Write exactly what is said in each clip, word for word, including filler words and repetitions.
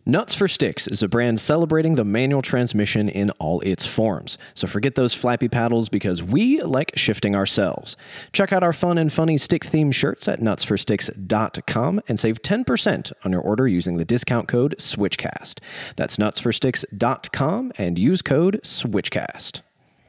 Nuts for Sticks is a brand celebrating the manual transmission in all its forms. So forget those flappy paddles because we like shifting ourselves. Check out our fun and funny stick-themed shirts at nuts for sticks dot com and save ten percent on your order using the discount code SWITCHCAST. That's nuts for sticks dot com and use code SWITCHCAST.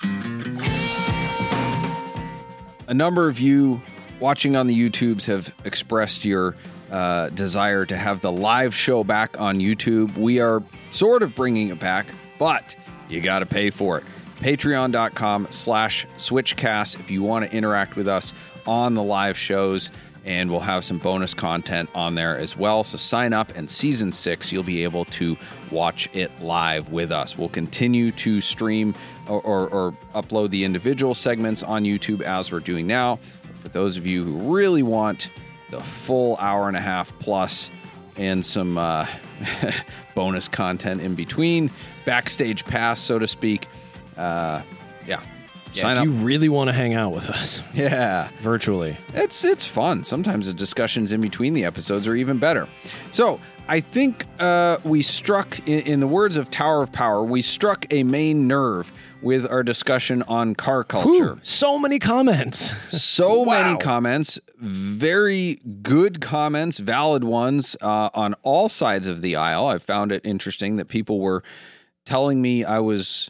A number of you watching on the YouTubes have expressed your uh, desire to have the live show back on YouTube. We are sort of bringing it back, but you got to pay for it. Patreon.com slash SwitchCast if you want to interact with us on the live shows, and we'll have some bonus content on there as well. So sign up, and season six, you'll be able to watch it live with us. We'll continue to stream or, or, or upload the individual segments on YouTube as we're doing now. For those of you who really want the full hour and a half plus and some uh, bonus content in between, backstage pass, so to speak, uh, yeah. Yeah, Sign if up. you really want to hang out with us. Yeah. Virtually. It's it's fun. Sometimes the discussions in between the episodes are even better. So I think uh, we struck, in, in the words of Tower of Power, we struck a main nerve with our discussion on car culture. Whew, so many comments. So Wow. many comments, very good comments, valid ones uh, on all sides of the aisle. I found it interesting that people were telling me I was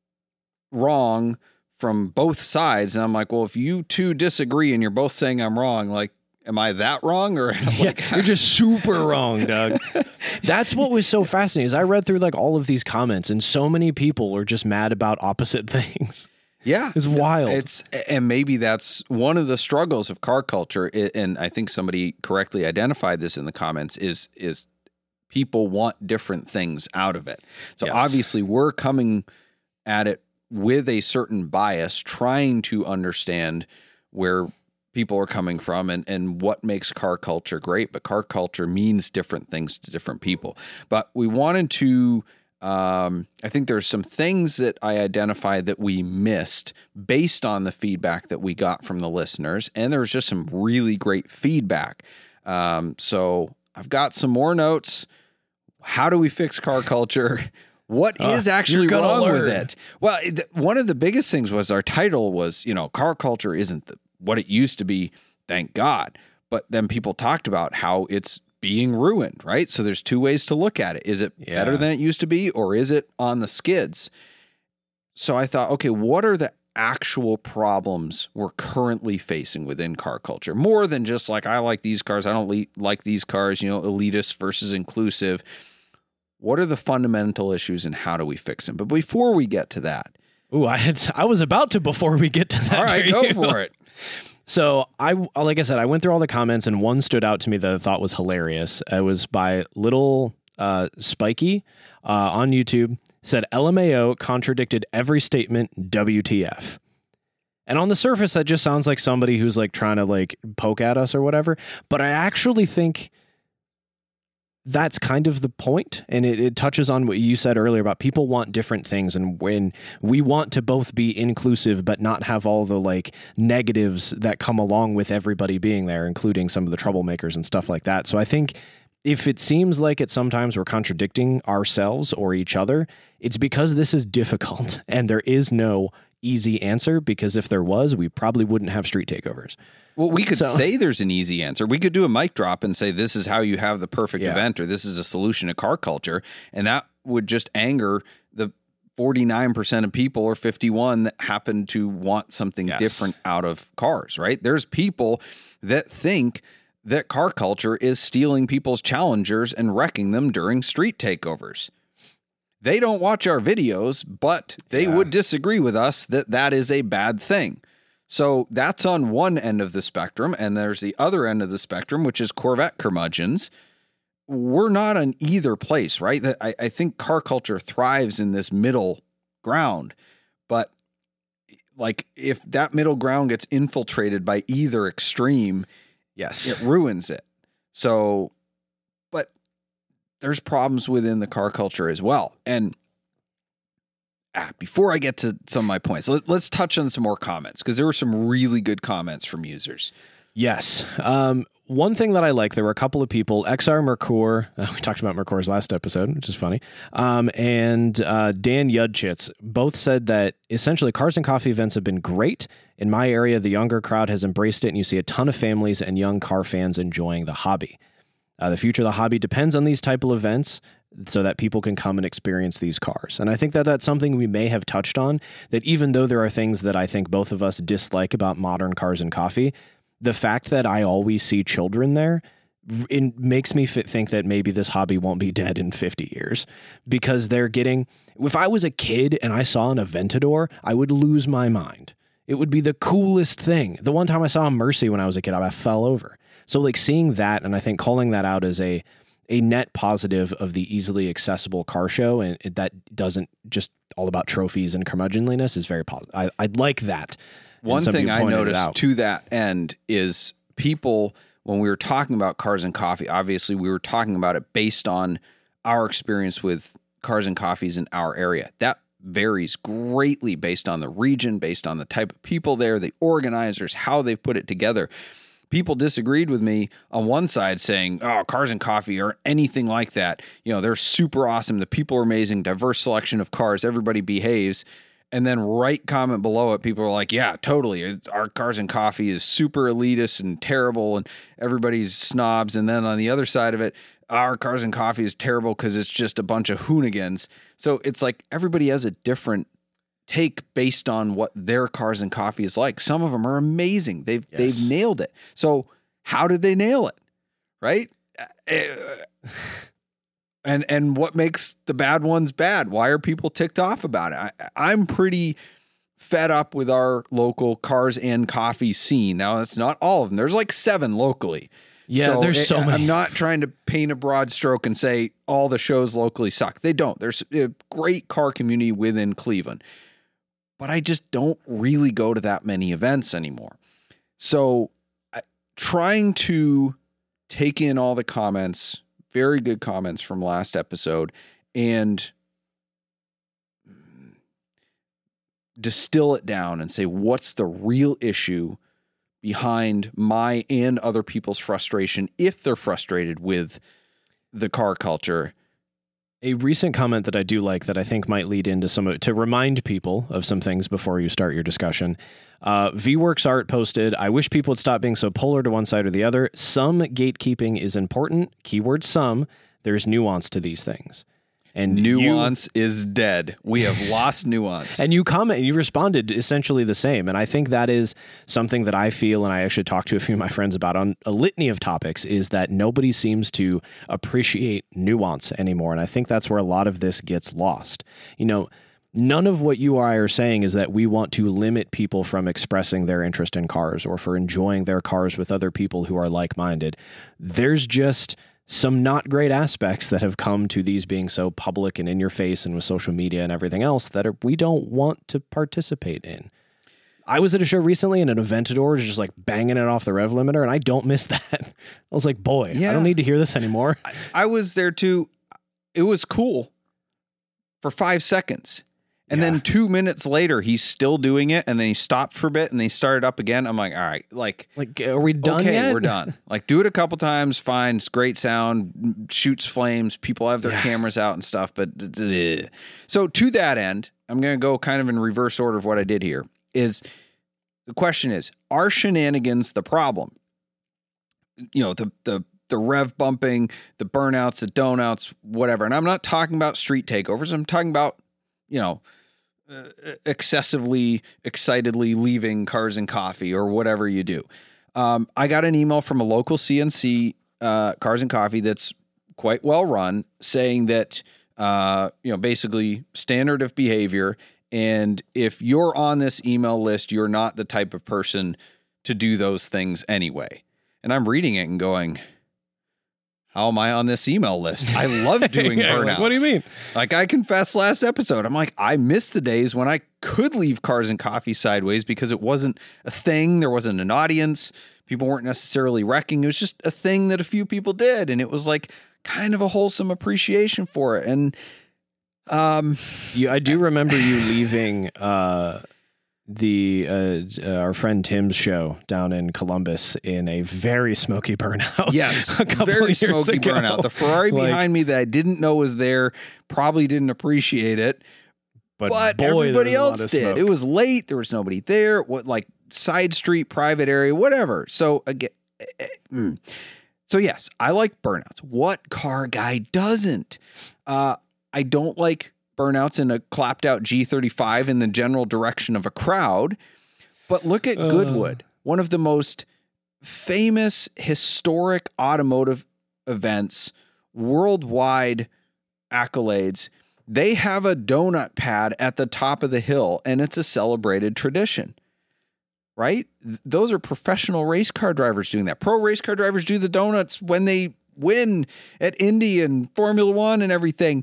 wrong from both sides. And I'm like, well, if you two disagree and you're both saying I'm wrong, like, am I that wrong? Or like, Yeah, you're just super wrong, Doug. That's what was so fascinating is I read through like all of these comments and so many people are just mad about opposite things. Yeah. It's wild. It's, and maybe that's one of the struggles of car culture. And I think somebody correctly identified this in the comments is, is people want different things out of it. So Yes. obviously we're coming at it with a certain bias, trying to understand where people are coming from and, and what makes car culture great. But car culture means different things to different people. But we wanted to, um, I think there's some things that I identified that we missed based on the feedback that we got from the listeners. And there was just some really great feedback. Um, so I've got some more notes. How do we fix car culture? What Uh, is actually you're gonna wrong with learn. it? Well, it, one of the biggest things was our title was, you know, car culture isn't the, what it used to be, thank God. But then people talked about how it's being ruined, right? So there's two ways to look at it. Is it Yeah. better than it used to be, or is it on the skids? So I thought, okay, what are the actual problems we're currently facing within car culture? More than just like, I like these cars, I don't le- like these cars, you know, elitist versus inclusive. What are the fundamental issues and how do we fix them? But before we get to that. Ooh, I had I was about to before we get to that. All right, go for it. So I, like I said, I went through all the comments and one stood out to me that I thought was hilarious. It was by Little uh, Spiky uh, on YouTube. Said L M A O contradicted every statement. W T F. And on the surface, that just sounds like somebody who's like trying to like poke at us or whatever. But I actually think that's kind of the point, and it, it touches on what you said earlier about people want different things, and when we want to both be inclusive but not have all the like negatives that come along with everybody being there, including some of the troublemakers and stuff like that. So I think if it seems like it sometimes we're contradicting ourselves or each other, it's because this is difficult and there is no easy answer, because if there was, we probably wouldn't have street takeovers. Well, we could So- say there's an easy answer. We could do a mic drop and say, this is how you have the perfect Yeah. event, or this is a solution to car culture. And that would just anger the forty-nine percent of people or fifty-one that happen to want something Yes. different out of cars, right? There's people that think that car culture is stealing people's Challengers and wrecking them during street takeovers. They don't watch our videos, but they Yeah. would disagree with us that that is a bad thing. So that's on one end of the spectrum, and there's the other end of the spectrum, which is Corvette curmudgeons. We're not on either place, right? That I, I think car culture thrives in this middle ground, but like if that middle ground gets infiltrated by either extreme, Yes. it ruins it. So, but there's problems within the car culture as well. And Ah, before I get to some of my points, let, let's touch on some more comments, because there were some really good comments from users. Yes. Um, one thing that I like, there were a couple of people, X R Mercure, uh, we talked about Mercure's last episode, which is funny, um, and uh, Dan Yudchitz both said that essentially Cars and Coffee events have been great. In my area, the younger crowd has embraced it, and you see a ton of families and young car fans enjoying the hobby. Uh, the future of the hobby depends on these type of events so that people can come and experience these cars. And I think that that's something we may have touched on, that even though there are things that I think both of us dislike about modern Cars and Coffee, the fact that I always see children there, it makes me f- think that maybe this hobby won't be dead in fifty years, because they're getting, if I was a kid and I saw an Aventador, I would lose my mind. It would be the coolest thing. The one time I saw a Mercy when I was a kid, I fell over. So like seeing that, and I think calling that out as a a net positive of the easily accessible car show, and it, that doesn't just all about trophies and curmudgeonliness, is very positive. I, I'd like that. One thing I noticed to that end is people, when we were talking about Cars and Coffee, obviously we were talking about it based on our experience with Cars and Coffees in our area. That varies greatly based on the region, based on the type of people there, the organizers, how they've put it together. People disagreed with me on one side saying, oh, Cars and Coffee or anything like that. You know, they're super awesome. The people are amazing, diverse selection of cars. Everybody behaves. And then right comment below it, people are like, yeah, totally. It's, our Cars and Coffee is super elitist and terrible and everybody's snobs. And then on the other side of it, our Cars and Coffee is terrible because it's just a bunch of hoonigans. So it's like everybody has a different take based on what their Cars and Coffee is like. Some of them are amazing. They've yes. they've nailed it. So how did they nail it? Right? And and what makes the bad ones bad? Why are people ticked off about it? I, I'm pretty fed up with our local Cars and Coffee scene. Now, that's not all of them. There's like seven locally. Yeah, so there's it, so many. I'm not trying to paint a broad stroke and say all the shows locally suck. They don't. There's a great car community within Cleveland. But I just don't really go to that many events anymore. So uh, trying to take in all the comments, very good comments from last episode, and distill it down and say, what's the real issue behind my and other people's frustration if they're frustrated with the car culture. A recent comment that I do like that I think might lead into some, to remind people of some things before you start your discussion. Uh, V-Works Art posted, I wish people would stop being so polar to one side or the other. Some gatekeeping is important. Keyword some. There's nuance to these things. And nuance you, is dead. We have lost nuance. And you comment, you responded essentially the same. And I think that is something that I feel, and I actually talked to a few of my friends about on a litany of topics, is that nobody seems to appreciate nuance anymore. And I think that's where a lot of this gets lost. You know, none of what you and I are saying is that we want to limit people from expressing their interest in cars or for enjoying their cars with other people who are like-minded. There's just some not great aspects that have come to these being so public and in your face and with social media and everything else that are, we don't want to participate in. I was at a show recently and an Aventador was just like banging it off the rev limiter, and I don't miss that. I was like, boy, yeah. I don't need to hear this anymore. I, I was there too. It was cool for five seconds. And yeah. then two minutes later, he's still doing it. And then he stopped for a bit and then he started up again. I'm like, all right, like, like, are we done okay, yet? We're done. Like, do it a couple times. Fine. It's great sound, shoots flames. People have their yeah. cameras out and stuff. But ugh. So to that end, I'm going to go kind of in reverse order of what I did here. Is the question is, are shenanigans the problem? You know, the, the, the rev bumping, the burnouts, the donouts, whatever. And I'm not talking about street takeovers. I'm talking about, you know, uh, excessively, excitedly leaving Cars and Coffee or whatever you do. Um, I got an email from a local C N C uh, Cars and Coffee that's quite well run, saying that, uh, you know, basically standard of behavior. And if you're on this email list, you're not the type of person to do those things anyway. And I'm reading it and going, how am I on this email list? I love doing yeah, burnouts. Like, what do you mean? Like I confessed last episode, I'm like, I miss the days when I could leave Cars and Coffee sideways because it wasn't a thing. There wasn't an audience. People weren't necessarily wrecking. It was just a thing that a few people did. And it was like kind of a wholesome appreciation for it. And um, yeah, I do remember you leaving uh, the uh, uh, our friend Tim's show down in Columbus in a very smoky burnout. Yes, a couple very of years smoky ago. burnout. The Ferrari Like- behind me that I didn't know was there probably didn't appreciate it, But, but boy, everybody there was a lot else of did. smoke. It was late. There was nobody there. What, like side street, private area, whatever. So again, eh, eh, mm. so yes, I like burnouts. What car guy doesn't? Uh, I don't like burnouts in a clapped out G thirty-five in the general direction of a crowd. But look at Uh. Goodwood, one of the most famous historic automotive events, worldwide accolades. They have a donut pad at the top of the hill, and it's a celebrated tradition, right? Th- Those are professional race car drivers doing that. Pro race car drivers do the donuts when they win at Indy and Formula One and everything.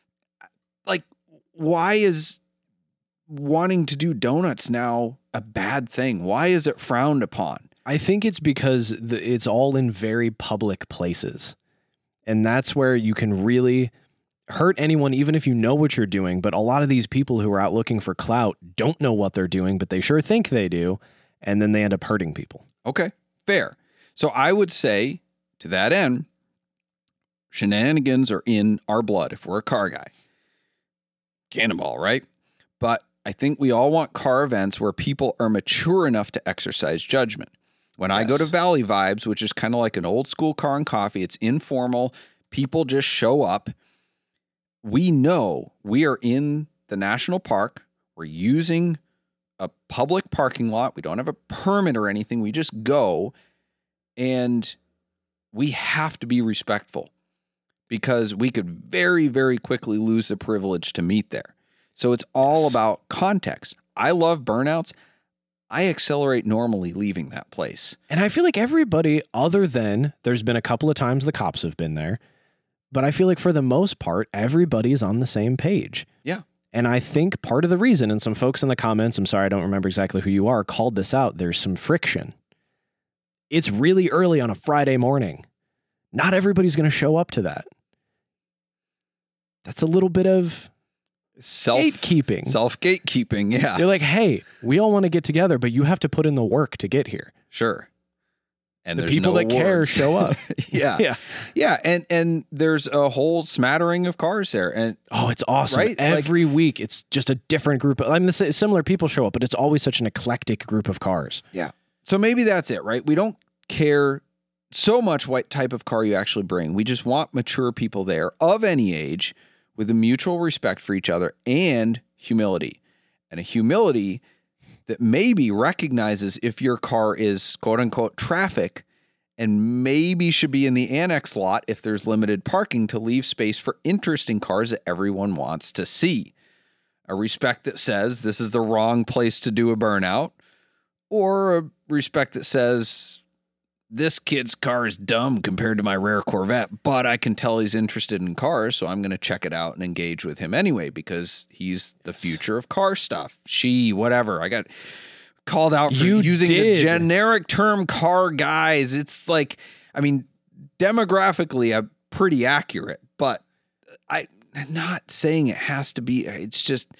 Like, why is wanting to do donuts now a bad thing? Why is it frowned upon? I think it's because the, it's all in very public places. And that's where you can really hurt anyone, even if you know what you're doing. But a lot of these people who are out looking for clout don't know what they're doing, but they sure think they do. And then they end up hurting people. Okay, fair. So I would say to that end, shenanigans are in our blood if we're a car guy. Cannonball, right? But I think we all want car events where people are mature enough to exercise judgment. When I go Yes. to Valley Vibes, which is kind of like an old school car and coffee, it's informal. People just show up. We know we are in the national park. We're using a public parking lot. We don't have a permit or anything. We just go, and we have to be respectful because we could very, very quickly lose the privilege to meet there. So it's all Yes. about context. I love burnouts. I accelerate normally leaving that place. And I feel like everybody, other than there's been a couple of times the cops have been there, but I feel like for the most part, everybody's on the same page. Yeah. And I think part of the reason, and some folks in the comments, I'm sorry, I don't remember exactly who you are, called this out, there's some friction. It's really early on a Friday morning. Not everybody's going to show up to that. That's a little bit of Self gatekeeping. Self gatekeeping. Yeah, They're like, hey, we all want to get together, but you have to put in the work to get here. sure. And The there's people no that care awards. show up. yeah. Yeah. Yeah. And, and there's a whole smattering of cars there. And Oh, it's awesome. Right? Like- Every week, it's just a different group. Of, I mean, the s- similar people show up, but it's always such an eclectic group of cars. yeah. So maybe that's it, right? We don't care so much what type of car you actually bring. We just want mature people there of any age with a mutual respect for each other and humility. And a humility that maybe recognizes if your car is quote unquote traffic and maybe should be in the annex lot if there's limited parking to leave space for interesting cars that everyone wants to see. A respect that says this is the wrong place to do a burnout, or a respect that says this kid's car is dumb compared to my rare Corvette, but I can tell he's interested in cars, so I'm going to check it out and engage with him anyway because he's the future of car stuff. She, whatever. I got called out for You using did. the generic term car guys. It's like, I mean, demographically, I'm pretty accurate, but I not saying it has to be. It's just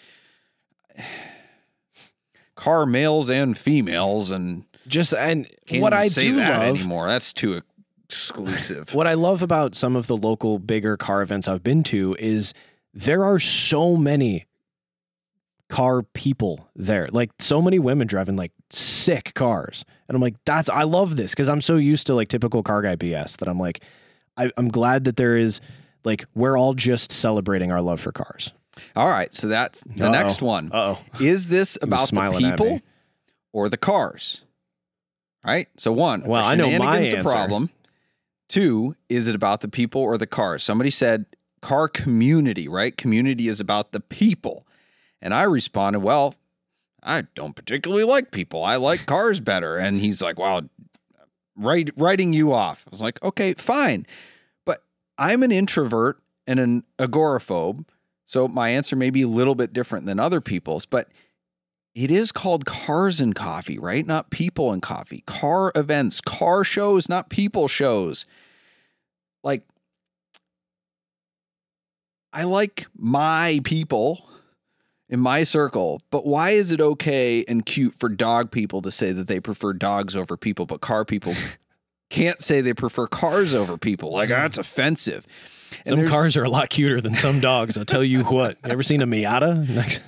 car males and females, and Just and can't what even I say do that love, anymore. That's too exclusive. what I love about some of the local bigger car events I've been to is there are so many car people there, like so many women driving like sick cars, and I'm like, that's I love this because I'm so used to like typical car guy B S that I'm like, I, I'm glad that there is like we're all just celebrating our love for cars. All right, so that's the Uh-oh. next one. Uh-oh. Is this about the smiling at people me. or the cars? All right, so one, Well, are I know my shenanigans a answer. problem. Two, is it about the people or the cars? Somebody said car community, right? Community is about the people. And I responded, well, I don't particularly like people. I like cars better. And he's like, wow, write, writing you off. I was like, okay, fine. But I'm an introvert and an agoraphobe. So my answer may be a little bit different than other people's, but it is called Cars and Coffee, right? Not People and Coffee. Car events, car shows, not people shows. Like, I like my people in my circle. But why is it okay and cute for dog people to say that they prefer dogs over people, but car people can't say they prefer cars over people? Like, that's offensive. And some cars are a lot cuter than some dogs. I'll tell you what. You ever seen a Miata?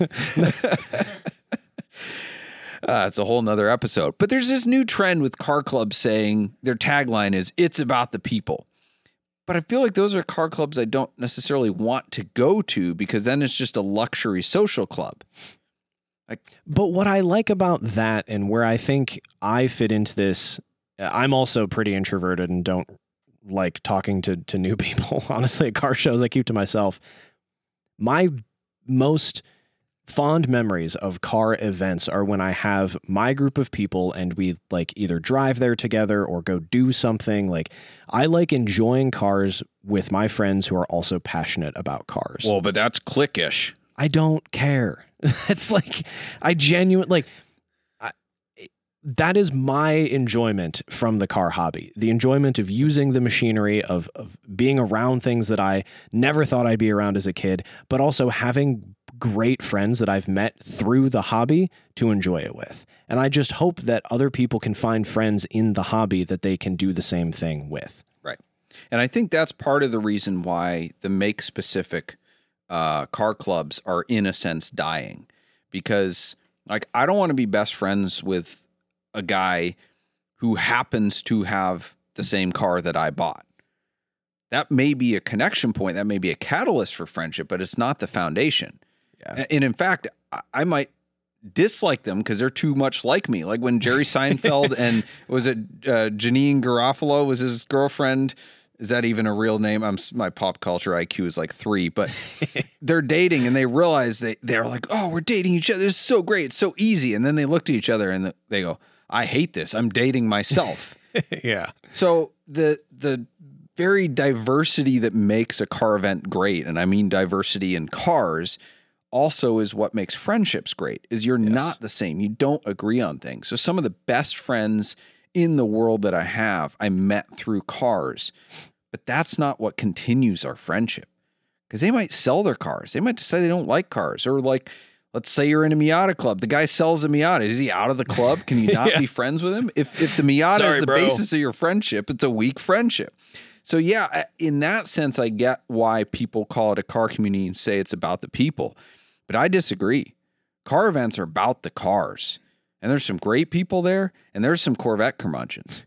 Uh, it's a whole nother episode. But there's this new trend with car clubs saying their tagline is, it's about the people. But I feel like those are car clubs I don't necessarily want to go to, because then it's just a luxury social club. Like, but what I like about that, and where I think I fit into this, I'm also pretty introverted and don't like talking to, to new people. Honestly, at car shows, I keep to myself. My most fond memories of car events are when I have my group of people and we like either drive there together or go do something. Like, I like enjoying cars with my friends who are also passionate about cars. Well, but that's cliquish. I don't care. It's like, I genuinely like, I, that is my enjoyment from the car hobby. The enjoyment of using the machinery, of, of being around things that I never thought I'd be around as a kid, but also having great friends that I've met through the hobby to enjoy it with. And I just hope that other people can find friends in the hobby that they can do the same thing with. Right. And I think that's part of the reason why the make specific uh, car clubs are in a sense dying, because like, I don't want to be best friends with a guy who happens to have the same car that I bought. That may be a connection point. That may be a catalyst for friendship, but it's not the foundation. Yeah. And in fact, I might dislike them because they're too much like me. Like when Jerry Seinfeld and was it uh, Janine Garofalo was his girlfriend? Is that even a real name? I'm my pop culture I Q is like three, but they're dating and they realize they they're like, oh, we're dating each other. This is so great. It's so easy. And then they look at each other and they go, I hate this. I'm dating myself. Yeah. So the the very diversity that makes a car event great, and I mean diversity in cars, also is what makes friendships great, is you're yes. not the same. You don't agree on things. So some of the best friends in the world that I have, I met through cars, but that's not what continues our friendship, because they might sell their cars. They might decide they don't like cars, or like, let's say you're in a Miata club. The guy sells a Miata. Is he out of the club? Can you not yeah. be friends with him? If, if the Miata Sorry, is the bro. basis of your friendship, it's a weak friendship. So yeah, in that sense, I get why people call it a car community and say it's about the people. But I disagree. Car events are about the cars. And there's some great people there, and there's some Corvette curmudgeons.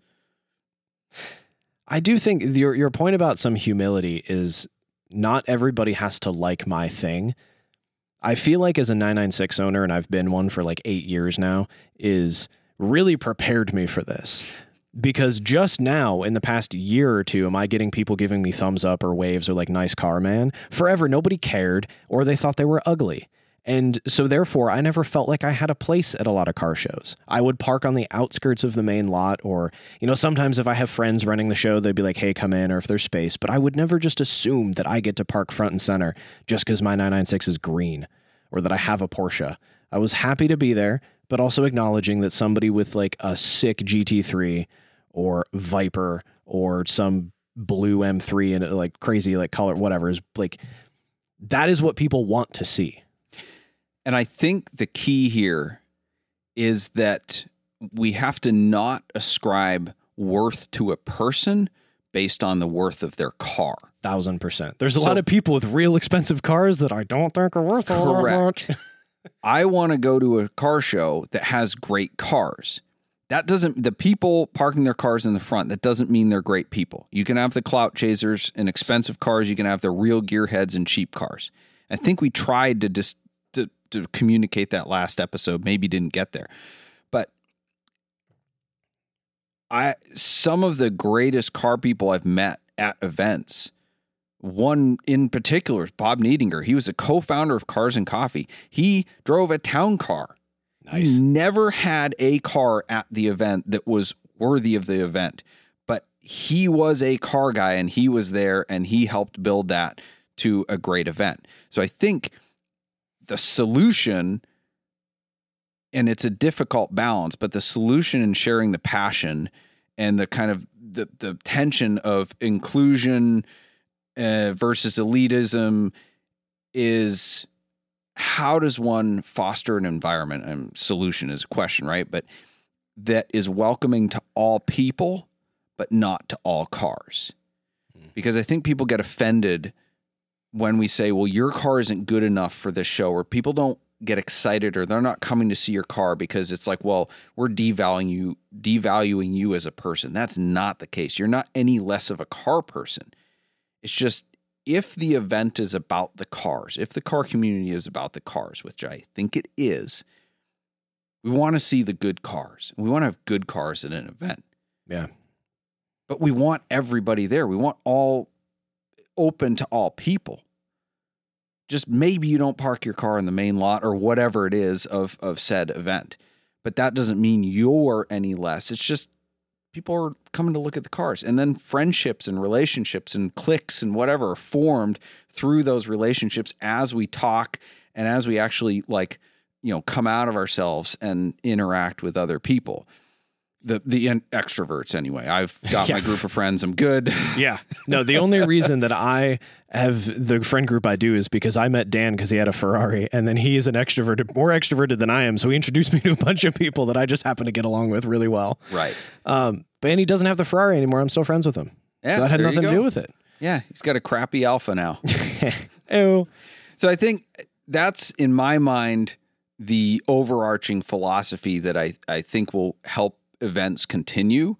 I do think your your point about some humility is not everybody has to like my thing. I feel like as a nine ninety-six owner, and I've been one for like eight years now, is really prepared me for this. Because just now, in the past year or two, am I getting people giving me thumbs up or waves or like nice car man? Forever, nobody cared, or they thought they were ugly. And so therefore, I never felt like I had a place at a lot of car shows. I would park on the outskirts of the main lot, or, you know, sometimes if I have friends running the show, they'd be like, hey, come in, or if there's space. But I would never just assume that I get to park front and center just because my nine ninety-six is green or that I have a Porsche. I was happy to be there, but also acknowledging that somebody with like a sick G T three or Viper or some blue M three and like crazy like color, whatever, is like, that is what people want to see. And I think the key here is that we have to not ascribe worth to a person based on the worth of their car. Thousand percent. There's a so, lot of people with real expensive cars that I don't think are worth a lot much. I want to go to a car show that has great cars. That doesn't, the people parking their cars in the front, that doesn't mean they're great people. You can have the clout chasers and expensive cars. You can have the real gearheads and cheap cars. I think we tried to just to, to communicate that last episode, maybe didn't get there. But I, some of the greatest car people I've met at events, one in particular is Bob Niedinger. He was a co-founder of Cars and Coffee. He drove a town car. Nice. He never had a car at the event that was worthy of the event, but he was a car guy and he was there and he helped build that to a great event. So I think the solution, and it's a difficult balance, but the solution in sharing the passion and the kind of the, the tension of inclusion uh, versus elitism is how does one foster an environment? And solution is a question, right? But that is welcoming to all people, but not to all cars. Because I think people get offended when we say, well, your car isn't good enough for this show, or people don't get excited or they're not coming to see your car because it's like, well, we're devaluing you, devaluing you as a person. That's not the case. You're not any less of a car person. It's just, if the event is about the cars, if the car community is about the cars, which I think it is, we want to see the good cars. We want to have good cars at an event. Yeah. But we want everybody there. We want all open to all people. Just maybe you don't park your car in the main lot or whatever it is of, of said event. But that doesn't mean you're any less. It's just people are coming to look at the cars. And then friendships and relationships and cliques and whatever are formed through those relationships as we talk and as we actually like, you know, come out of ourselves and interact with other people. The the extroverts anyway. I've got yeah. my group of friends. I'm good. Yeah. No, the only reason that I have the friend group I do is because I met Dan because he had a Ferrari, and then he is an extroverted, more extroverted than I am. So he introduced me to a bunch of people that I just happen to get along with really well. Right. Um, but and he doesn't have the Ferrari anymore. I'm still friends with him. Yeah, so that had nothing to do with it. Yeah. He's got a crappy Alpha now. Ew. So I think that's, in my mind, the overarching philosophy that I, I think will help events continue.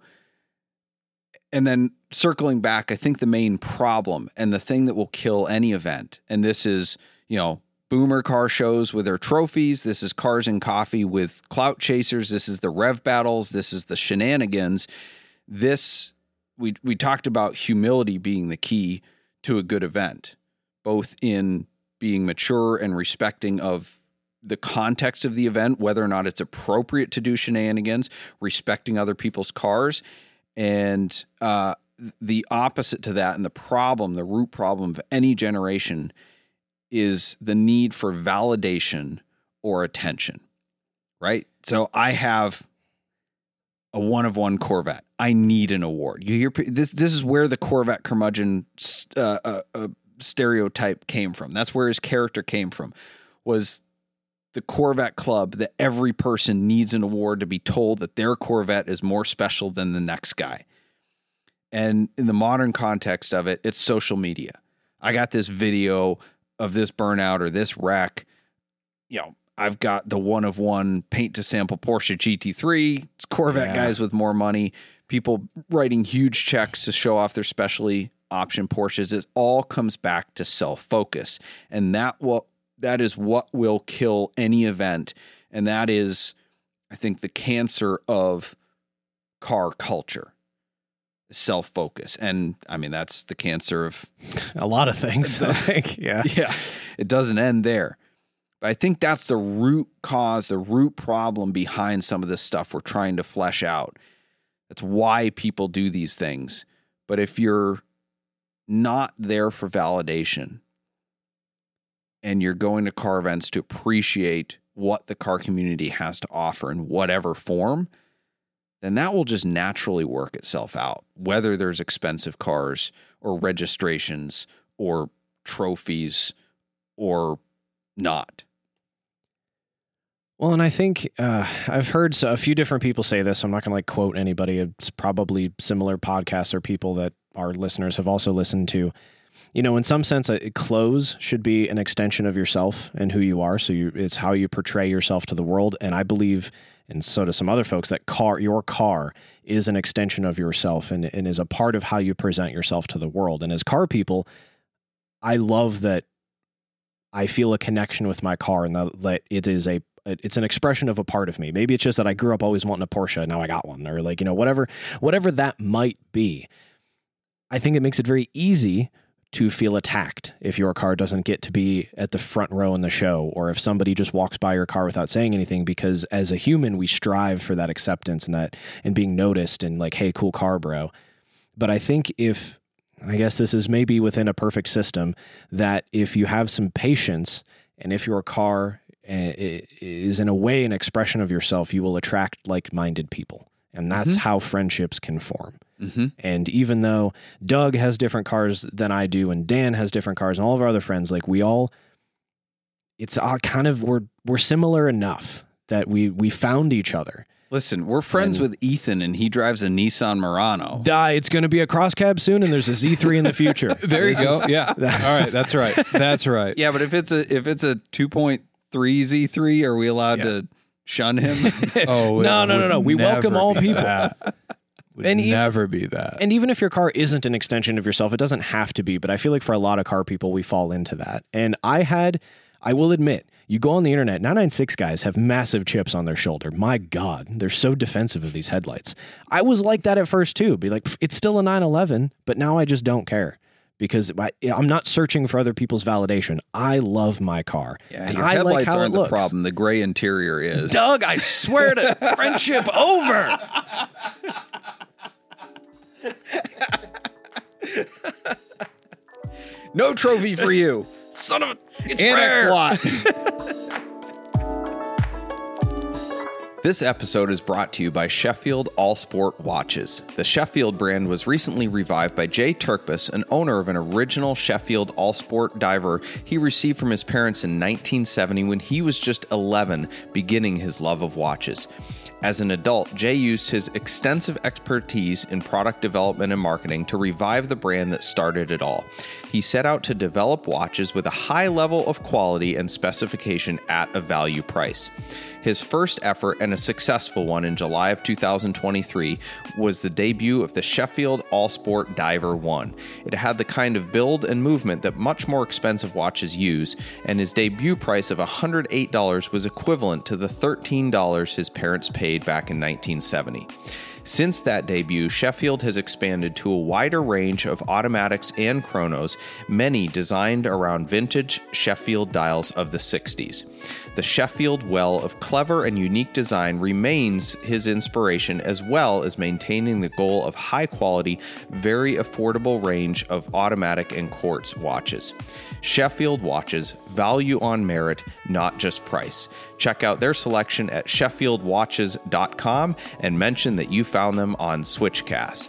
And then circling back, I think the main problem and the thing that will kill any event, and this is, you know, boomer car shows with their trophies. This is Cars and Coffee with clout chasers. This is the rev battles. This is the shenanigans. This, we, we talked about humility being the key to a good event, both in being mature and respecting of the context of the event, whether or not it's appropriate to do shenanigans, respecting other people's cars. And uh, the opposite to that, and the problem, the root problem of any generation, is the need for validation or attention, right? So I have a one of one Corvette. I need an award. You hear this? This is where the Corvette curmudgeon uh, uh, uh, stereotype came from. That's where his character came from, was the Corvette club, that every person needs an award to be told that their Corvette is more special than the next guy. And in the modern context of it, it's social media. I got this video of this burnout or this wreck. You know, I've got the one of one paint to sample Porsche G T three. It's Corvette yeah. guys with more money, people writing huge checks to show off their specially optioned Porsches. It all comes back to self-focus. And that what That is what will kill any event. And that is, I think, the cancer of car culture, self-focus. And I mean, that's the cancer of a lot of things, I think. Yeah. Yeah. It doesn't end there. But I think that's the root cause, the root problem behind some of this stuff we're trying to flesh out. That's why people do these things. But if you're not there for validation, and you're going to car events to appreciate what the car community has to offer in whatever form, then that will just naturally work itself out, whether there's expensive cars or registrations or trophies or not. Well, and I think uh, I've heard a few different people say this. I'm not going to like quote anybody. It's probably similar podcasts or people that our listeners have also listened to. You know, in some sense, a clothes should be an extension of yourself and who you are. So you, it's how you portray yourself to the world. And I believe, and so do some other folks, that car, your car is an extension of yourself and, and is a part of how you present yourself to the world. And as car people, I love that I feel a connection with my car and that, that it is a, it's an expression of a part of me. Maybe it's just that I grew up always wanting a Porsche. Now I got one, or like, you know, whatever, whatever that might be. I think it makes it very easy to feel attacked if your car doesn't get to be at the front row in the show, or if somebody just walks by your car without saying anything, because as a human, we strive for that acceptance and that, and being noticed and like, hey, cool car, bro. But I think if, I guess this is maybe within a perfect system, that if you have some patience and if your car is in a way an expression of yourself, you will attract like-minded people. And that's mm-hmm. how friendships can form. Mm-hmm. And even though Doug has different cars than I do, and Dan has different cars, and all of our other friends, like we all, it's all kind of we're we're similar enough that we we found each other. Listen, we're friends and, with Ethan, and he drives a Nissan Murano. Die, it's going to be a cross cab soon, and there's a Z three in the future. There you go. Yeah. All right. That's right. That's right. Yeah, but if it's a if it's a two point three Z three, are we allowed yeah. to shun him? oh no, no, no, no. We welcome all people. Would and never even, be that. And even if your car isn't an extension of yourself, it doesn't have to be. But I feel like for a lot of car people, we fall into that. And I had, I will admit, you go on the internet, nine ninety-six guys have massive chips on their shoulder. My God, they're so defensive of these headlights. I was like that at first too. Be like, it's still a nine eleven, but now I just don't care because I, I'm not searching for other people's validation. I love my car. Yeah, and your I headlights like how aren't it looks. The problem. The gray interior is. Doug, I swear to friendship over. No trophy for you. Son of a... It's Annex rare. Lot. This episode is brought to you by Sheffield All Sport Watches. The Sheffield brand was recently revived by Jay Turkbus, an owner of an original Sheffield All Sport diver he received from his parents in nineteen seventy when he was just eleven, beginning his love of watches. As an adult, Jay used his extensive expertise in product development and marketing to revive the brand that started it all. He set out to develop watches with a high level of quality and specification at a value price. His first effort, and a successful one in July of two thousand twenty-three, was the debut of the Sheffield All Sport Diver one. It had the kind of build and movement that much more expensive watches use, and his debut price of one hundred eight dollars was equivalent to the thirteen dollars his parents paid back in nineteen seventy. Since that debut, Sheffield has expanded to a wider range of automatics and chronos, many designed around vintage Sheffield dials of the sixties. The Sheffield well of clever and unique design remains his inspiration, as well as maintaining the goal of high quality, very affordable range of automatic and quartz watches. Sheffield watches, value on merit, not just price. Check out their selection at sheffield watches dot com and mention that you found them on Switchcast.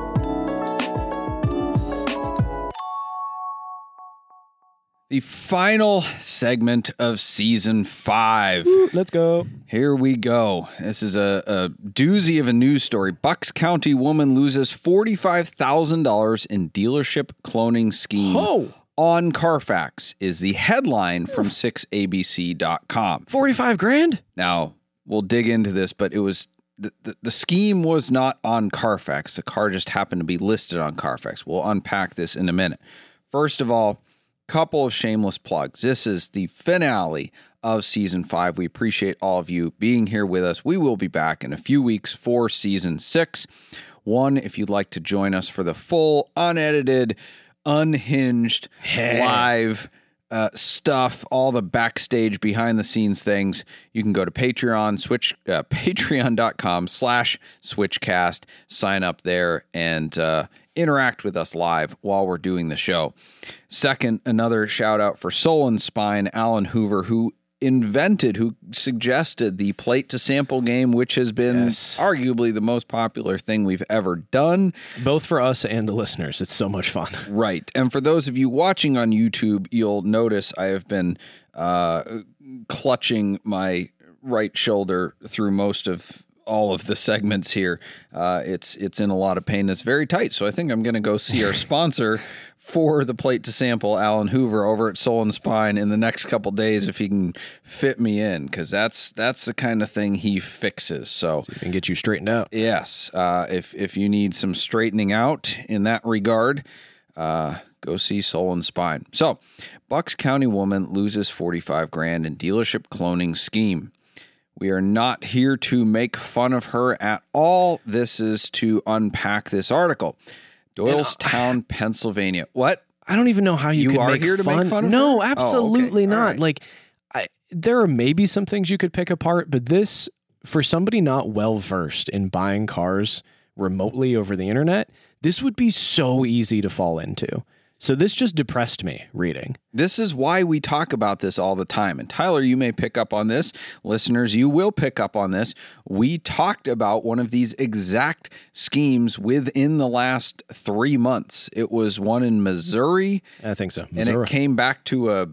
The final segment of season five. Woo, let's go. Here we go. This is a, a doozy of a news story. Bucks County woman loses forty-five thousand dollars in dealership cloning scheme oh. on Carfax is the headline from six A B C dot com. forty-five grand? Now, we'll dig into this, but it was the, the, the scheme was not on Carfax. The car just happened to be listed on Carfax. We'll unpack this in a minute. First of all, couple of shameless plugs. This is the finale of season five. We appreciate all of you being here with us. We will be back in a few weeks for season six. One, if you'd like to join us for the full, unedited, unhinged, hey. live uh, stuff, all the backstage behind the scenes things, you can go to Patreon, switch, uh, patreon.com slash switchcast, sign up there and, uh, interact with us live while we're doing the show. Second, another shout out for Soul and Spine, Alan Hoover, who invented, who suggested the plate to sample game, which has been yes. arguably the most popular thing we've ever done. Both for us and the listeners. It's so much fun. Right. And for those of you watching on YouTube, you'll notice I have been uh, clutching my right shoulder through most of all of the segments here. Uh, it's it's in a lot of pain. It's very tight. So I think I'm going to go see our sponsor for the plate to sample, Alan Hoover, over at Soul and Spine in the next couple days if he can fit me in, because that's that's the kind of thing he fixes. So, so he can get you straightened out. Yes. Uh, if, if you need some straightening out in that regard, uh, go see Soul and Spine. So, Bucks County woman loses forty-five grand in dealership cloning scheme. We are not here to make fun of her at all. This is to unpack this article. Doylestown, uh, Pennsylvania. What? I don't even know how you, you could are make here to fun. make fun of no, her? absolutely oh, okay. not. Right. Like, I, there are maybe some things you could pick apart, but this, for somebody not well versed in buying cars remotely over the internet, this would be so easy to fall into. So this just depressed me reading. This is why we talk about this all the time. And Tyler, you may pick up on this. Listeners, you will pick up on this. We talked about one of these exact schemes within the last three months. It was one in Missouri. I think so. Missouri. And it came back to a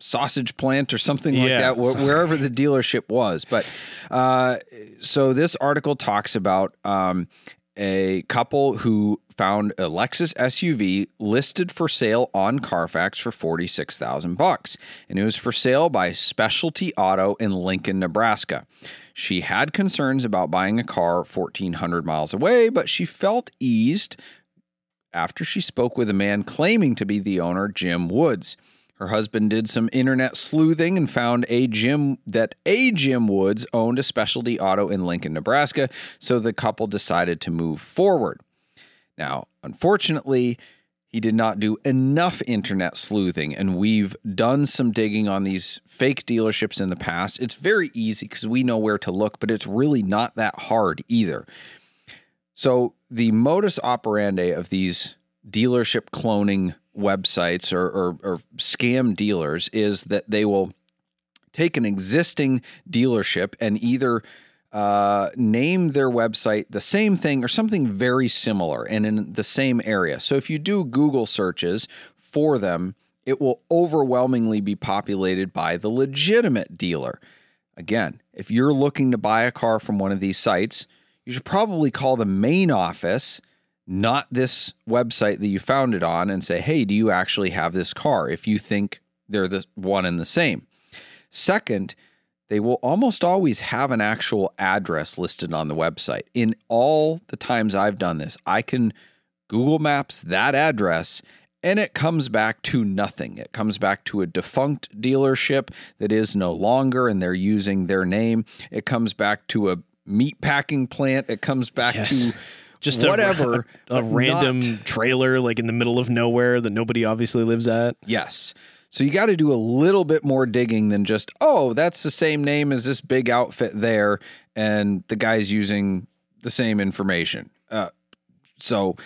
sausage plant or something like Yeah. that, wh- wherever the dealership was. But uh, so this article talks about um, a couple who found a Lexus S U V listed for sale on Carfax for forty-six thousand bucks, and it was for sale by Specialty Auto in Lincoln, Nebraska. She had concerns about buying a car fourteen hundred miles away, but she felt eased after she spoke with a man claiming to be the owner, Jim Woods. Her husband did some internet sleuthing and found a Jim that a Jim Woods owned a Specialty Auto in Lincoln, Nebraska, so the couple decided to move forward. Now, unfortunately, he did not do enough internet sleuthing, and we've done some digging on these fake dealerships in the past. It's very easy because we know where to look, but it's really not that hard either. So the modus operandi of these dealership cloning websites or, or, or scam dealers is that they will take an existing dealership and either uh, name their website the same thing or something very similar and in the same area. So if you do Google searches for them, it will overwhelmingly be populated by the legitimate dealer. Again, if you're looking to buy a car from one of these sites, you should probably call the main office, not this website that you found it on, and say, hey, do you actually have this car? If you think they're the one and the same. Second, they will almost always have an actual address listed on the website. In all the times I've done this, I can Google Maps that address and it comes back to nothing. It comes back to a defunct dealership that is no longer and they're using their name. It comes back to a meat packing plant. It comes back Yes. to Just whatever. a, a random not, trailer like in the middle of nowhere that nobody obviously lives at. Yes. So you got to do a little bit more digging than just, oh, that's the same name as this big outfit there, and the guy's using the same information. Uh, so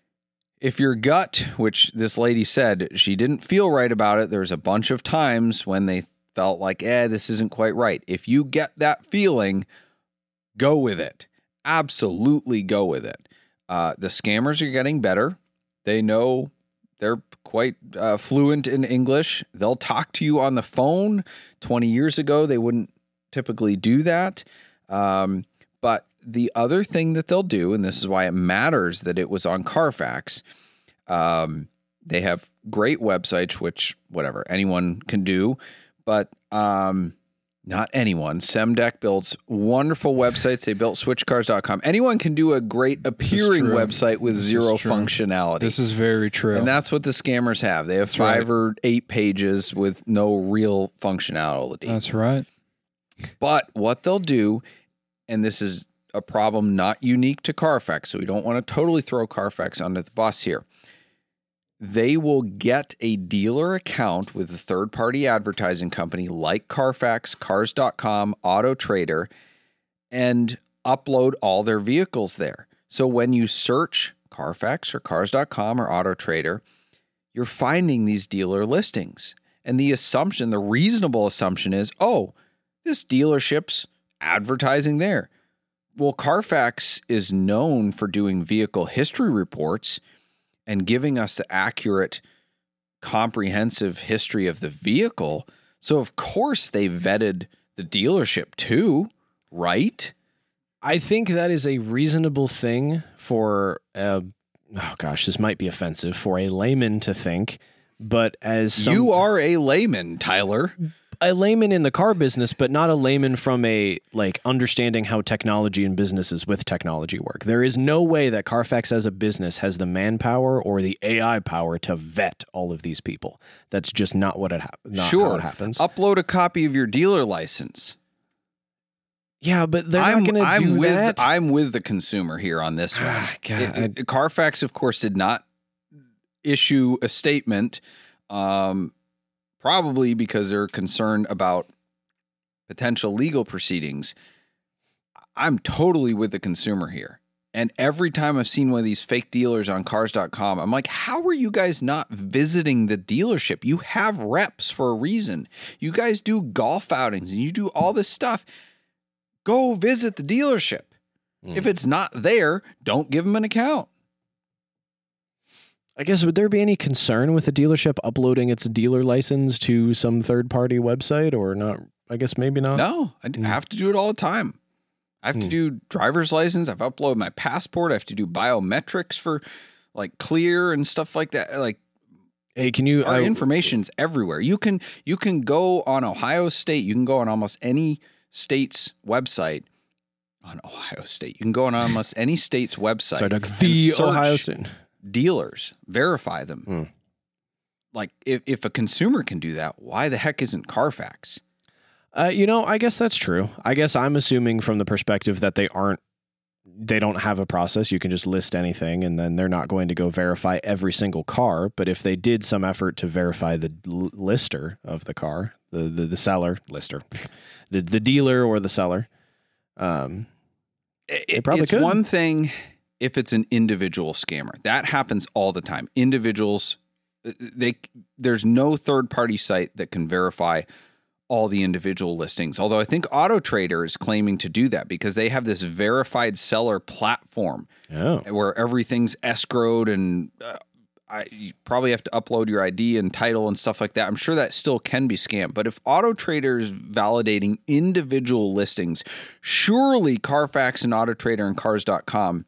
if your gut, which this lady said she didn't feel right about it, there's a bunch of times when they felt like, eh, this isn't quite right. If you get that feeling, go with it. Absolutely go with it. Uh, the scammers are getting better. They know they're quite uh, fluent in English. They'll talk to you on the phone. twenty years ago, they wouldn't typically do that. Um, but the other thing that they'll do, and this is why it matters that it was on Carfax, um, they have great websites, which whatever, anyone can do, but um, not anyone. Semdeck builds wonderful websites. They built switch cars dot com. Anyone can do a great appearing website with This zero is true. functionality. This is very true. And that's what the scammers have. They have That's five right. or eight pages with no real functionality. That's right. But what they'll do, and this is a problem not unique to Carfax, so we don't want to totally throw Carfax under the bus here. They will get a dealer account with a third-party advertising company like Carfax, cars dot com, Auto Trader, and upload all their vehicles there. So when you search Carfax or cars dot com or Auto Trader, you're finding these dealer listings. And the assumption, the reasonable assumption is, oh, this dealership's advertising there. Well, Carfax is known for doing vehicle history reports and giving us the accurate, comprehensive history of the vehicle. So, of course, they vetted the dealership too, right? I think that is a reasonable thing for, uh, oh gosh, this might be offensive for a layman to think, but as some, you are a layman, Tyler. a layman in the car business, but not a layman from a like understanding how technology and businesses with technology work. There is no way that Carfax as a business has the manpower or the A I power to vet all of these people. That's just not what it, hap- not sure. how it happens. Upload a copy of your dealer license. Yeah, but they're I'm, not going to I'm do with, that. I'm with the consumer here on this one. God, It- it- Carfax, of course, did not issue a statement, um, probably because they're concerned about potential legal proceedings. I'm totally with the consumer here. And every time I've seen one of these fake dealers on cars dot com, I'm like, how are you guys not visiting the dealership? You have reps for a reason. You guys do golf outings and you do all this stuff. Go visit the dealership. Mm. If it's not there, don't give them an account. I guess, would there be any concern with the dealership uploading its dealer license to some third-party website or not? I guess maybe not. No, I mm. have to do it all the time. I have mm. to do driver's license. I've uploaded my passport. I have to do biometrics for like Clear and stuff like that. Like, hey, can you? Our I, information's everywhere. You can you can go on Ohio State. You can go on almost any state's website. On Ohio State, you can go on almost any state's website. Sorry, Doug, the Ohio State dealers, verify them. Mm. Like, if if a consumer can do that, why the heck isn't Carfax? Uh, you know, I guess that's true. I guess I'm assuming from the perspective that they aren't, they don't have a process. You can just list anything and then they're not going to go verify every single car. But if they did some effort to verify the l- lister of the car, the, the, the seller, lister, the, the dealer or the seller, um, it, probably it's could. One thing if it's an individual scammer. That happens all the time. Individuals, they there's no third-party site that can verify all the individual listings. Although I think AutoTrader is claiming to do that because they have this verified seller platform oh. where everything's escrowed and uh, I, you probably have to upload your I D and title and stuff like that. I'm sure that still can be scammed. But if AutoTrader is validating individual listings, surely Carfax and AutoTrader and Cars dot com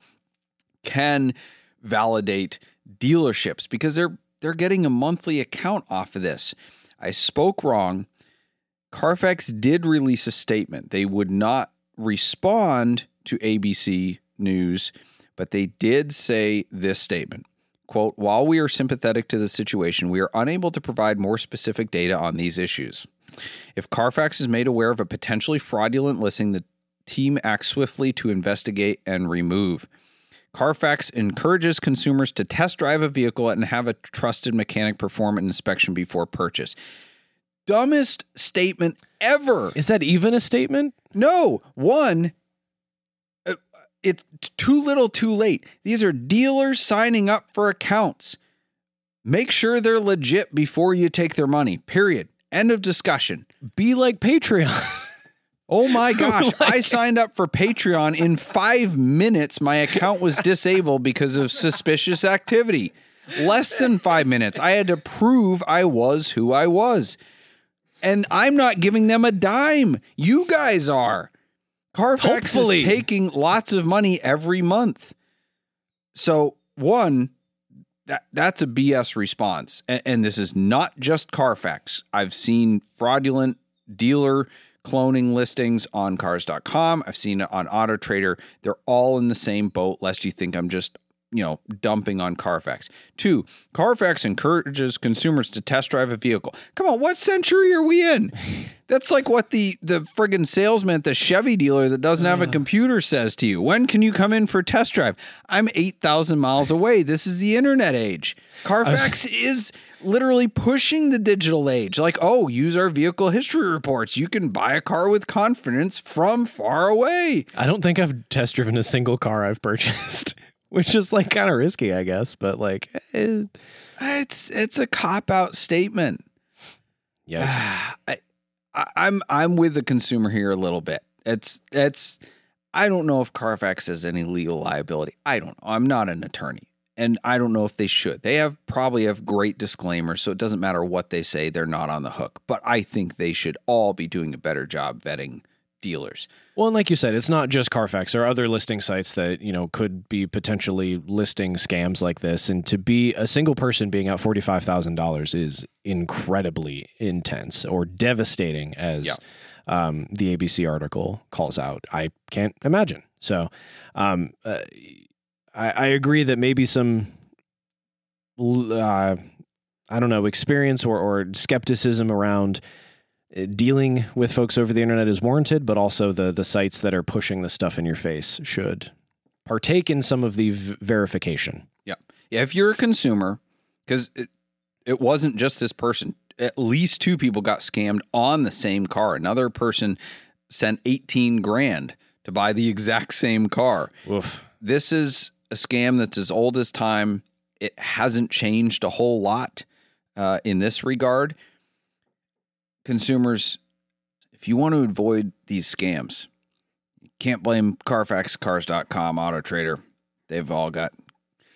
can validate dealerships because they're they're getting a monthly account off of this. I spoke wrong. Carfax did release a statement. They would not respond to A B C News, but they did say this statement, quote, "While we are sympathetic to the situation, we are unable to provide more specific data on these issues. If Carfax is made aware of a potentially fraudulent listing, the team acts swiftly to investigate and remove. Carfax encourages consumers to test drive a vehicle and have a trusted mechanic perform an inspection before purchase." Dumbest statement ever. Is that even a statement? No. One, uh, it's too little too late. These are dealers signing up for accounts. Make sure they're legit before you take their money, period. End of discussion. Be like Patreon. Oh my gosh. like, I signed up for Patreon. In five minutes, my account was disabled because of suspicious activity. Less than five minutes. I had to prove I was who I was. And I'm not giving them a dime. You guys are. Carfax Hopefully. is taking lots of money every month. So, one, that that's a B S response. And, and this is not just Carfax. I've seen fraudulent dealer cloning listings on Cars dot com. I've seen it on AutoTrader. They're all in the same boat, lest you think I'm just, you know, dumping on Carfax. Two, Carfax encourages consumers to test drive a vehicle. Come on, what century are we in? That's like what the, the friggin' salesman at the Chevy dealer that doesn't have a computer says to you. When can you come in for a test drive? I'm eight thousand miles away. This is the internet age. Carfax was- is literally pushing the digital age. Like, oh, use our vehicle history reports. You can buy a car with confidence from far away. I don't think I've test driven a single car I've purchased. Which is like kind of risky, I guess, but like eh. it's it's a cop-out statement. Yes, I, I, I'm I'm with the consumer here a little bit. It's it's I don't know if Carfax has any legal liability. I don't know. I'm not an attorney, and I don't know if they should. They have probably have great disclaimers, so it doesn't matter what they say. They're not on the hook. But I think they should all be doing a better job vetting dealers. Well, and like you said, it's not just Carfax. There are other listing sites that, you know, could be potentially listing scams like this. And to be a single person being out forty-five thousand dollars is incredibly intense or devastating, as yeah. um, the A B C article calls out. I can't imagine. So um, uh, I, I agree that maybe some, uh, I don't know, experience or, or skepticism around dealing with folks over the internet is warranted, but also the the sites that are pushing the stuff in your face should partake in some of the v- verification. Yeah. Yeah. If you're a consumer, because it, it wasn't just this person, at least two people got scammed on the same car. Another person sent eighteen grand to buy the exact same car. Oof. This is a scam that's as old as time. It hasn't changed a whole lot uh, in this regard. Consumers, if you want to avoid these scams, you can't blame Carfax, Cars dot com, AutoTrader. They've all got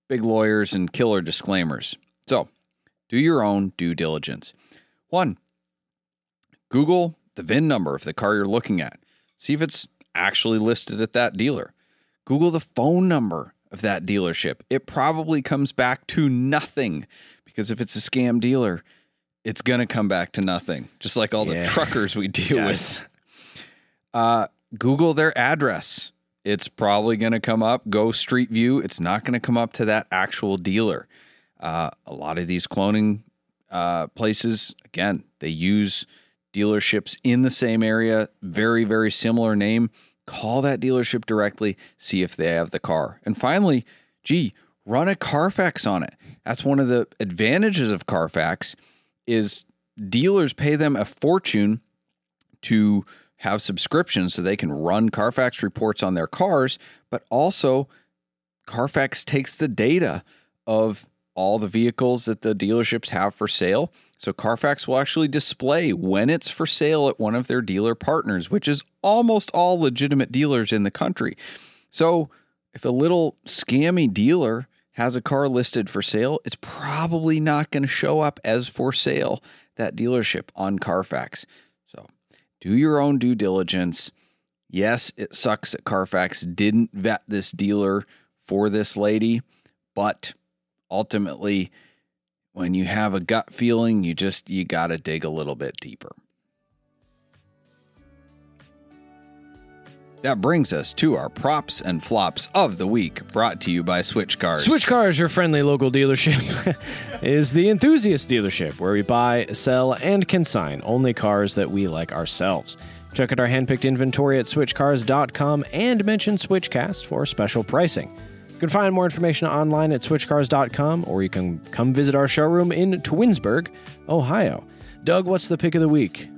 big lawyers and killer disclaimers. So do your own due diligence. One, Google the V I N number of the car you're looking at. See if it's actually listed at that dealer. Google the phone number of that dealership. It probably comes back to nothing, because if it's a scam dealer, it's going to come back to nothing, just like all yeah. the truckers we deal yes. with. Uh, Google their address. It's probably going to come up. Go Street View. It's not going to come up to that actual dealer. Uh, a lot of these cloning uh, places, again, they use dealerships in the same area, very, very similar name. Call that dealership directly, see if they have the car. And finally, gee, run a Carfax on it. That's one of the advantages of Carfax, is dealers pay them a fortune to have subscriptions so they can run Carfax reports on their cars, but also Carfax takes the data of all the vehicles that the dealerships have for sale. So Carfax will actually display when it's for sale at one of their dealer partners, which is almost all legitimate dealers in the country. So if a little scammy dealer has a car listed for sale, it's probably not going to show up as for sale, that dealership, on Carfax. So do your own due diligence. Yes, it sucks that Carfax didn't vet this dealer for this lady, but ultimately, when you have a gut feeling, you just, you got to dig a little bit deeper. That brings us to our props and flops of the week, brought to you by Switch Cars. Switch Cars, your friendly local dealership, is the enthusiast dealership where we buy, sell, and consign only cars that we like ourselves. Check out our handpicked inventory at switch cars dot com and mention Switchcast for special pricing. You can find more information online at switch cars dot com, or you can come visit our showroom in Twinsburg, Ohio. Doug, what's the pick of the week?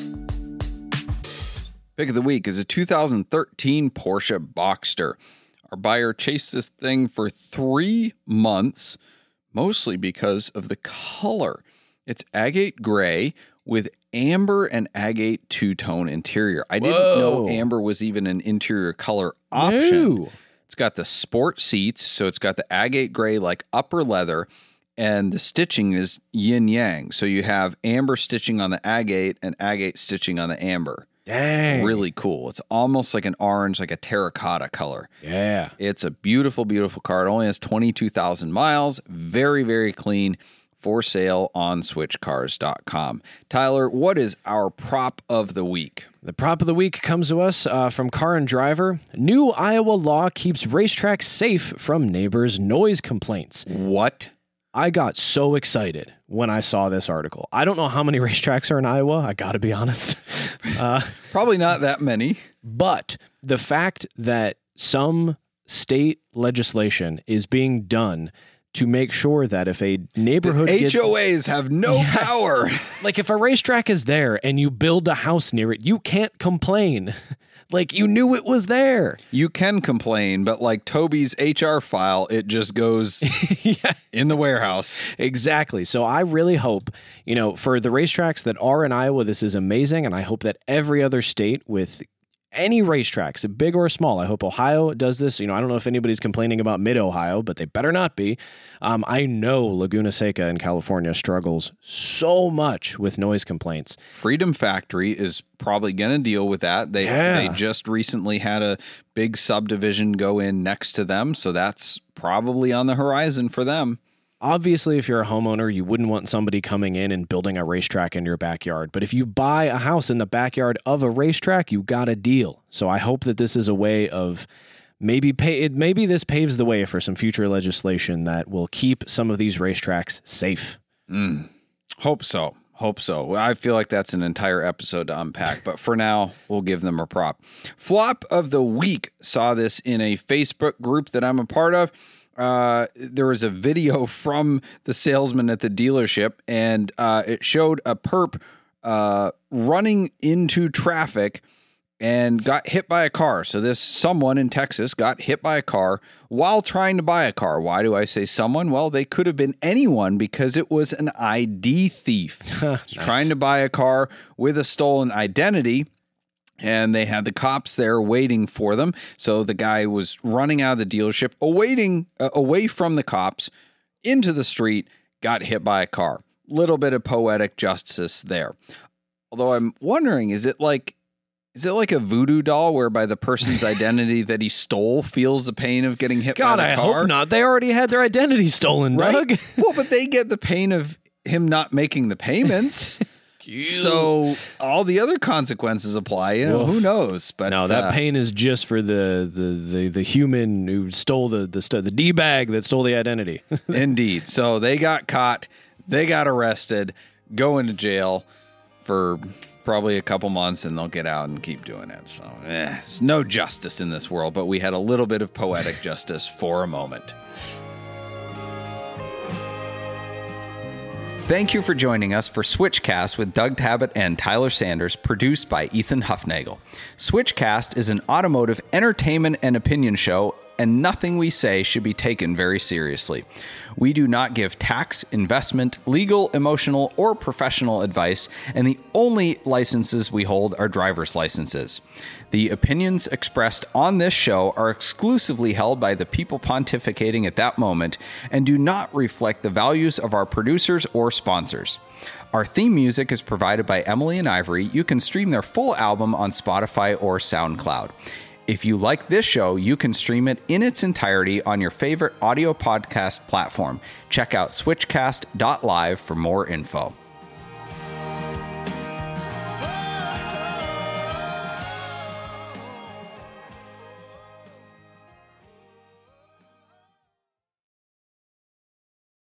Pick of the week is a two thousand thirteen Porsche Boxster. Our buyer chased this thing for three months, mostly because of the color. It's agate gray with amber and agate two-tone interior. I didn't Whoa. know amber was even an interior color option. No. It's got the sport seats, so it's got the agate gray like upper leather, and the stitching is yin-yang. So you have amber stitching on the agate and agate stitching on the amber. Dang. It's really cool. It's almost like an orange, like a terracotta color. Yeah. It's a beautiful, beautiful car. It only has twenty-two thousand miles. Very, very clean. For sale on switch cars dot com. Tyler, what is our prop of the week? The prop of the week comes to us uh, from Car and Driver. New Iowa law keeps racetracks safe from neighbors' noise complaints. What? I got so excited when I saw this article. I don't know how many racetracks are in Iowa. I got to be honest. Uh, Probably not that many. But the fact that some state legislation is being done to make sure that if a neighborhood the gets... H O As have no yes. power. Like if a racetrack is there and you build a house near it, you can't complain. Like you knew it was there. You can complain, but like Toby's H R file, it just goes yeah. in the warehouse. Exactly. So I really hope, you know, for the racetracks that are in Iowa, this is amazing. And I hope that every other state with any racetracks, big or small, I hope Ohio does this. You know, I don't know if anybody's complaining about mid-Ohio, but they better not be. Um, I know Laguna Seca in California struggles so much with noise complaints. Freedom Factory is probably going to deal with that. They yeah. they just recently had a big subdivision go in next to them, so that's probably on the horizon for them. Obviously, if you're a homeowner, you wouldn't want somebody coming in and building a racetrack in your backyard. But if you buy a house in the backyard of a racetrack, you got a deal. So I hope that this is a way of maybe pay, maybe this paves the way for some future legislation that will keep some of these racetracks safe. Mm. Hope so. Hope so. I feel like that's an entire episode to unpack, but for now, we'll give them a prop. Flop of the week. Saw this in a Facebook group that I'm a part of. Uh, there was a video from the salesman at the dealership, and uh, it showed a perp uh, running into traffic and got hit by a car. So this someone in Texas got hit by a car while trying to buy a car. Why do I say someone? Well, they could have been anyone because it was an I D thief. Nice. Trying to buy a car with a stolen identity. and they had the cops there waiting for them. So the guy was running out of the dealership, awaiting, uh, away from the cops, into the street, got hit by a car. Little bit of poetic justice there. Although I'm wondering, is it like, is it like a voodoo doll whereby the person's identity that he stole feels the pain of getting hit God, by the I car? hope not. They already had their identity stolen, Right? Doug. Well, but they get the pain of him not making the payments. So all the other consequences apply. You know, who knows? But no, that uh, pain is just for the the the, the human who stole the the st- the d bag that stole the identity. Indeed. So they got caught. They got arrested. Go into jail for probably a couple months, and they'll get out and keep doing it. So eh, there's no justice in this world, but we had a little bit of poetic justice for a moment. Thank you for joining us for Switchcast with Doug Tabbitt and Tyler Sanders, produced by Ethan Huffnagel. Switchcast is an automotive entertainment and opinion show, and nothing we say should be taken very seriously. We do not give tax, investment, legal, emotional, or professional advice, and the only licenses we hold are driver's licenses. The opinions expressed on this show are exclusively held by the people pontificating at that moment and do not reflect the values of our producers or sponsors. Our theme music is provided by Emily and Ivory. You can stream their full album on Spotify or SoundCloud. If you like this show, you can stream it in its entirety on your favorite audio podcast platform. Check out switchcast dot live for more info.